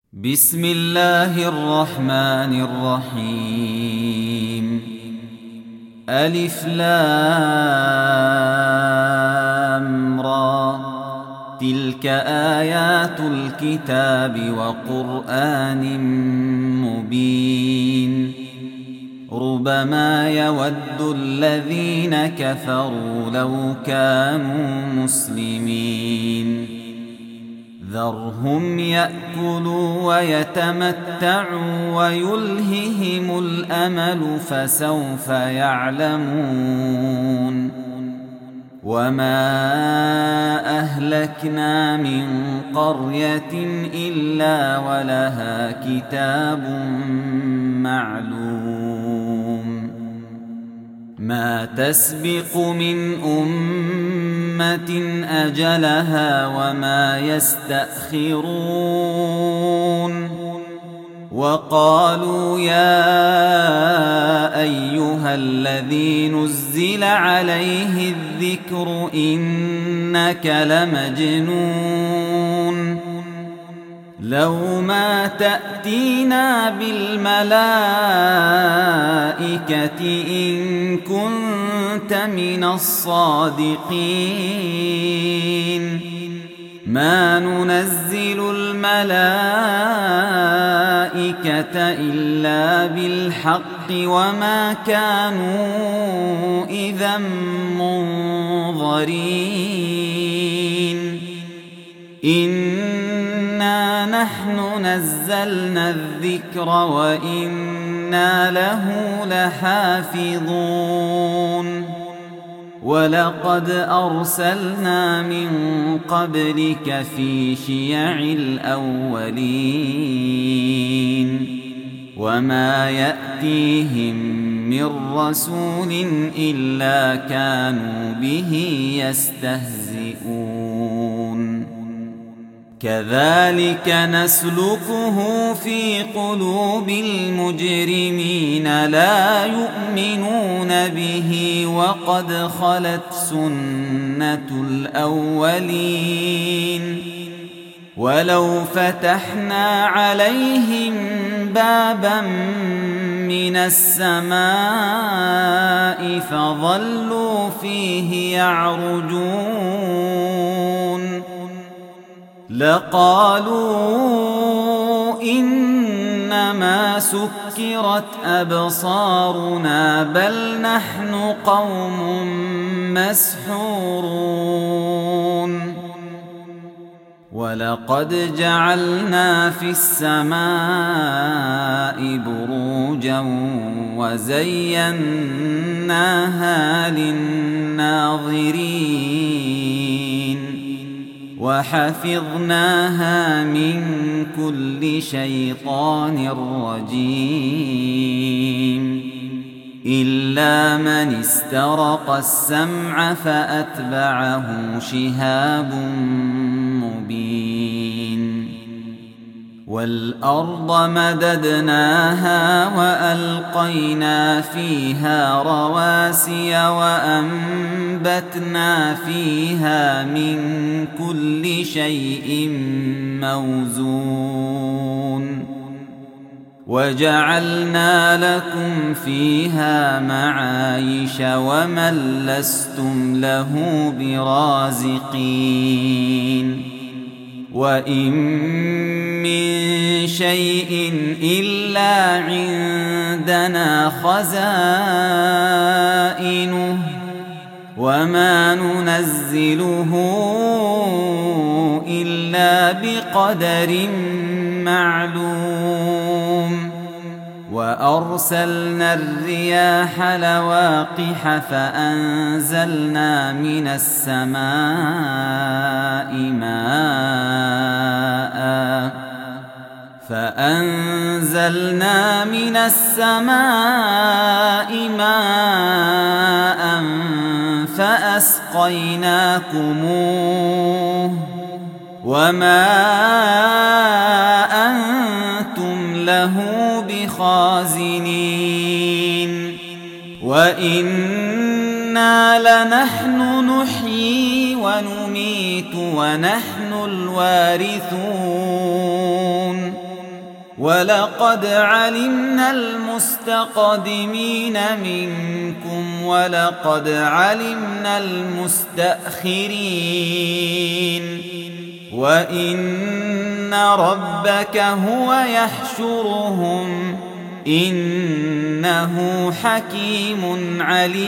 بسم الله الرحمن الرحيم. ألف لام را، تلك آيات الكتاب وقرآن مبين. ربما يود الذين كفروا لو كانوا مسلمين. ذرهم يأكلوا ويتمتعوا ويلههم الأمل فسوف يعلمون. وما أهلكنا من قرية إلا ولها كتاب معلوم. ما تسبق من أمة أجلها وما يستأخرون. وقالوا يا أيها الذي نزل عليه الذكر إنك لمجنون. لو ما تأتينا بالملائكة إن كنت من الصادقين. ما ننزل الملائكة إلا بالحق وما كانوا إذا منظرين. إنا نحن نزلنا الذكر وإنا له لحافظون. ولقد أرسلنا من قبلك في شيع الأولين. وما يأتيهم من رسول إلا كانوا به يستهزئون. كذلك نسلكه في قلوب المجرمين لا يؤمنون به وقد خلت سنة الأولين. ولو فتحنا عليهم بابا من السماء فظلوا فيه يعرجون لقالوا إنما سكرت أبصارنا بل نحن قوم مسحورون. ولقد جعلنا في السماء بروجا وزيناها للناظرين وحفظناها من كل شيطان رجيم. إلا من استرق السمع فأتبعه شهاب مبين. والأرض مددناها وألقينا فيها رواسي وأنبتنا فيها من كل شيء موزون. وجعلنا لكم فيها معايش ومن لستم له برازقين. وإن من شيء إلا عندنا خزائنه وما ننزله إلا بقدر معلوم. وأرسلنا الرياح لواقح فأنزلنا من السماء ماء فأسقيناكموه وما أنتم له بخازنين. وإنا لنحن نحيي ونميت ونحن الوارثون ولقد علمنا المستقدمين منكم ولقد علمنا المستأخرين وإن ربك هو يحشرهم إنه حكيم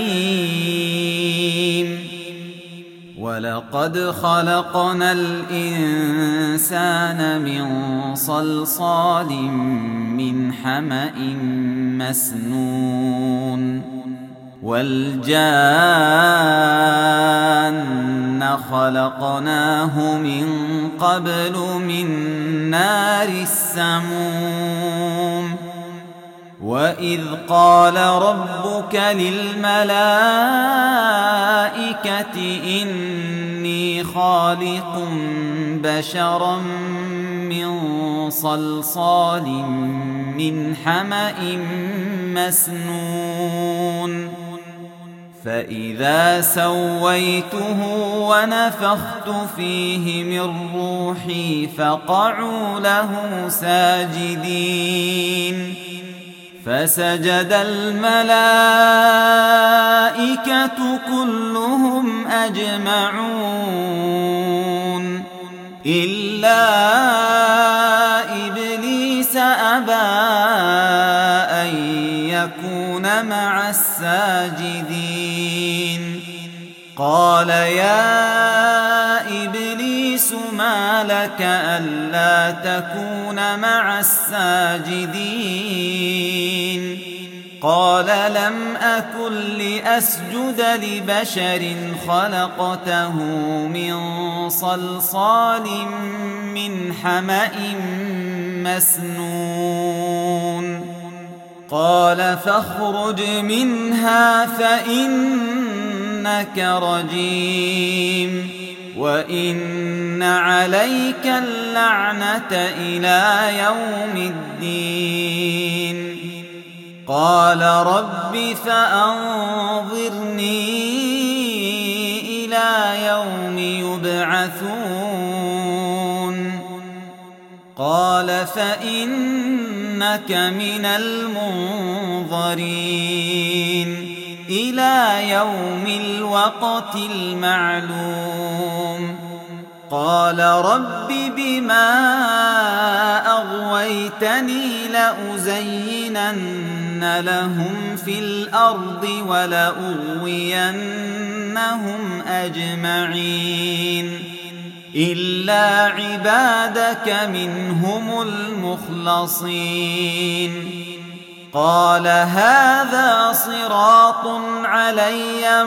عليم ولقد خلقنا الإنسان من صلصال من حمأ مسنون والجان خلقناه من قبل من نار السموم وإذ قال ربك للملائكة إني خالق بشرا من صلصال من حمأ مسنون فإذا سويته ونفخت فيه من روحي فقعوا له ساجدين فسجد الملائكة كلهم أجمعون إلا إبليس أبى أن يكون مع الساجدين قال يا إبليس ما لك ألا تكون مع الساجدين قال لم أكن لأسجد لبشر خلقته من صلصال من حمأ مسنون قال فاخرج منها فإنك رجيم وإن عليك اللعنة إلى يوم الدين قال رب فأنظرني إلى يوم يبعثون قال فإنك من المنظرين إلى يوم الوقت المعلوم قال رب بما أغويتني لأزينن لهم في الأرض ولأغوينهم أجمعين إلا عبادك منهم المخلصين قال هذا صراط علي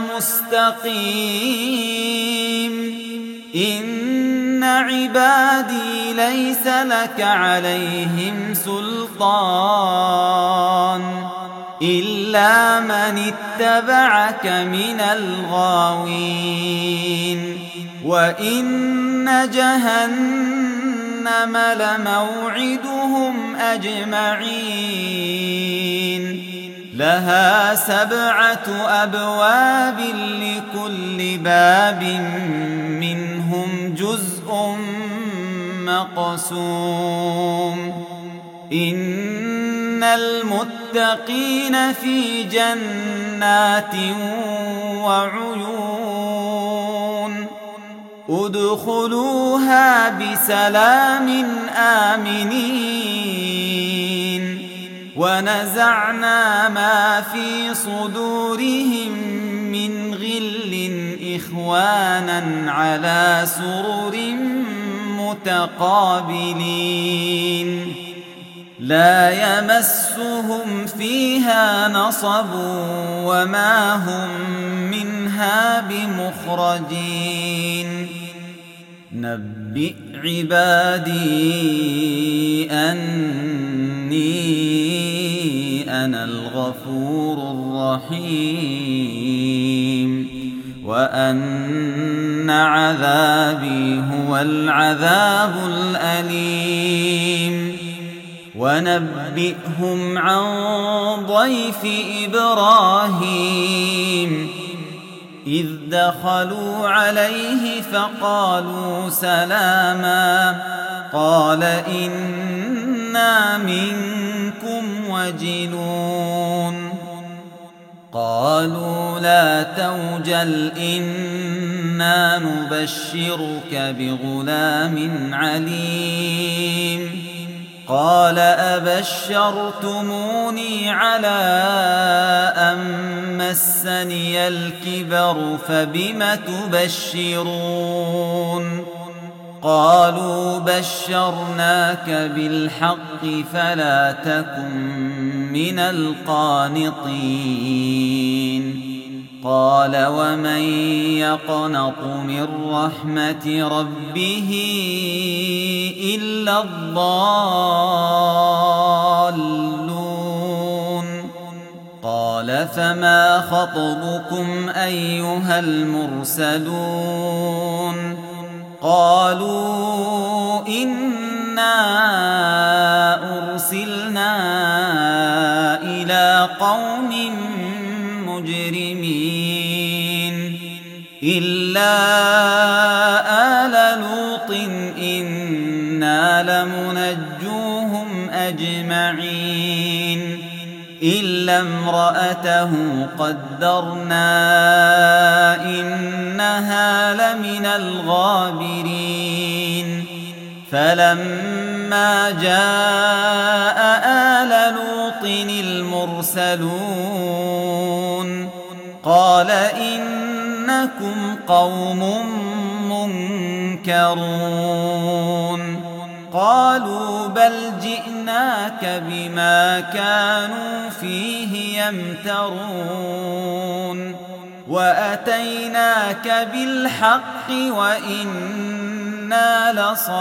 مستقيم إن عبادي ليس لك عليهم سلطان إلا من اتبعك من الغاوين وإن جهنم لموعدهم أجمعين لها 7 أبواب لكل باب منهم جزء مقسوم إن المتقين في جنات وعيون ادخلوها بسلام آمنين ونزعنا ما في صدورهم من غل إخوانا على سرر متقابلين لا يمسهم فيها نصب وما هم منها بمخرجين نبئ عبادي أني أنا الغفور الرحيم وأن عذابي هو العذاب الأليم ونبئهم عن ضيف إبراهيم إذ دخلوا عليه فقالوا سلاما قال إنا إنا منكم وجلون قالوا لا توجل إنا نبشرك بغلام عليم قال أبشرتموني على أن مسني الكبر فبم تبشرون قالوا بشرناك بالحق فلا تكن من القانطين قال ومن يقنط من رحمة ربه إلا الضالون قال فما خطبكم أيها المرسلون قالوا إنا أرسلنا إلى قوم مجرمين إلا آل لوط إنا لمنجوهم أجمعين إلا امرأته قدرنا إنها لمن الغابرين فلما جاء آل لوط المرسلون قال إنكم قوم منكرون قالوا بل جئناك بما كانوا فيه يمترون وأتيناك بالحق وإنا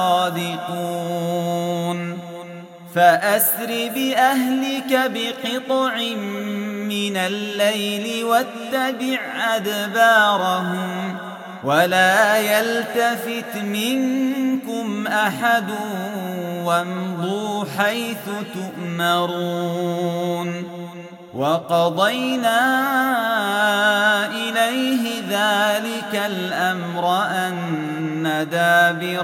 لصادقون فأسر بأهلك بقطع من الليل واتبع أدبارهم ولا يلتفت منكم أحد وامضوا حيث تؤمرون وقضينا إليه ذلك الأمر أن دابر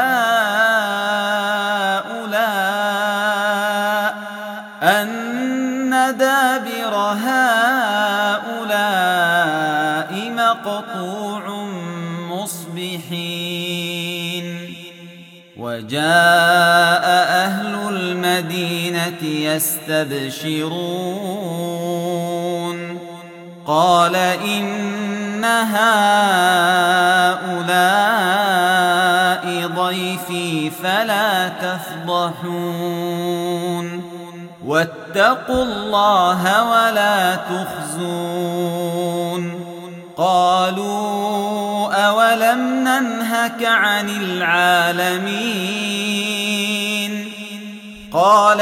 هؤلاء مقطوع مصبحين وجاء أهل المدينة يستبشرون قال إن هؤلاء ضيفي فلا تفضحون واتقوا الله ولا تخزون قالوا أولم ننهك عن العالمين قال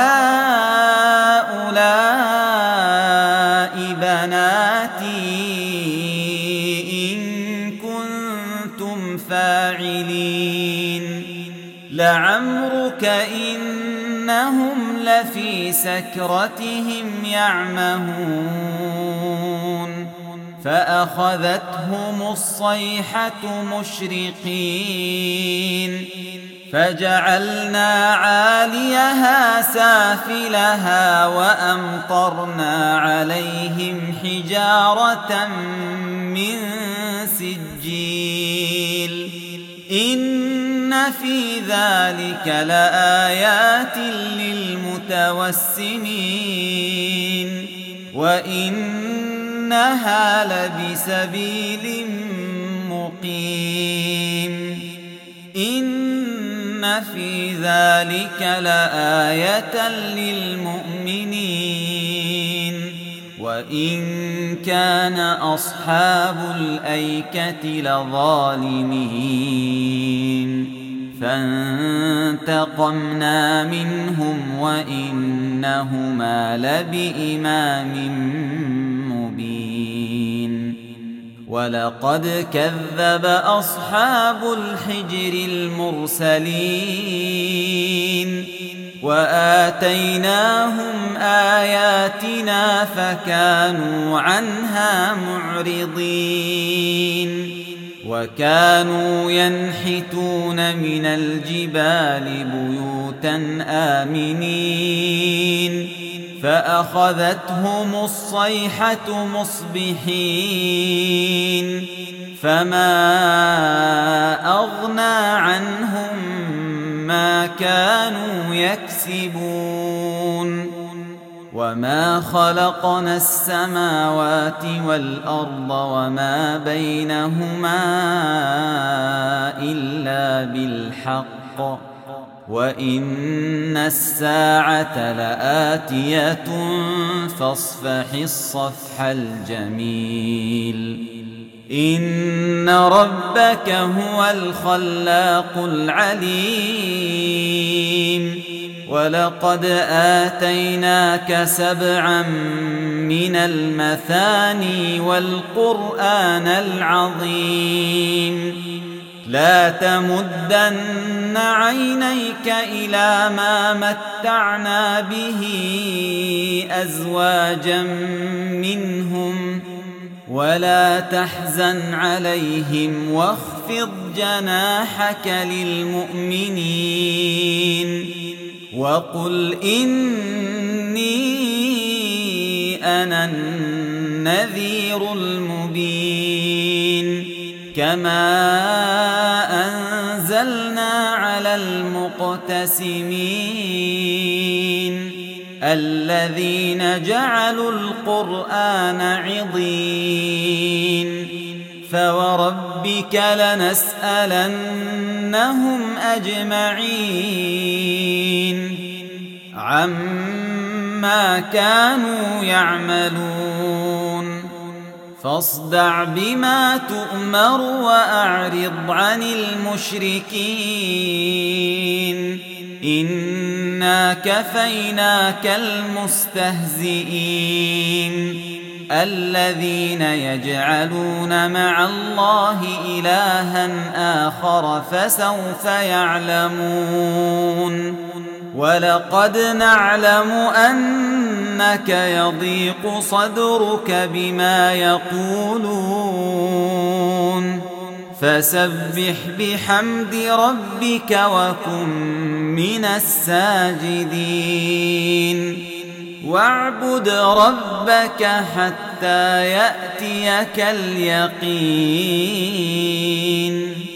هؤلاء بناتي إن كنتم فاعلين لعمرك إنهم لفي سكرتهم يعمهون فأخذتهم الصيحة مشرقين فجعلنا عاليها سافلها وأمطرنا عليهم حجارة من سجيل إن في ذلك لآيات للمتوسمين وإنها لبسبيل مقيم إن في ذلك لآية للمؤمنين وإن كان أصحاب الأيكة لظالمين فانتقمنا منهم وإنهما لبإمام مبين ولقد كذب أصحاب الحجر المرسلين وآتيناهم آياتنا فكانوا عنها معرضين وكانوا ينحتون من الجبال بيوتا آمنين فأخذتهم الصيحة مصبحين فما أغنى عنهم ما كانوا يكسبون وما خلقنا السماوات والأرض وما بينهما إلا بالحق وإن الساعة لآتية فاصفح الصفح الجميل إن ربك هو الخلاق العليم ولقد آتيناك 7 من المثاني والقرآن العظيم لا تمدن عينيك إلى ما متعنا به أزواجا منهم ولا تحزن عليهم واخفض جناحك للمؤمنين وقل إني أنا النذير المبين كما أنزلنا على المقتسمين الذين جعلوا القرآن عضين فوربك لنسألنهم أجمعين عما كانوا يعملون فاصدع بما تؤمر وأعرض عن المشركين إنا كفيناك المستهزئين الذين يجعلون مع الله إلها آخر فسوف يعلمون ولقد نعلم أنك يضيق صدرك بما يقولون فسبح بحمد ربك وكن من الساجدين واعبد ربك حتى يأتيك اليقين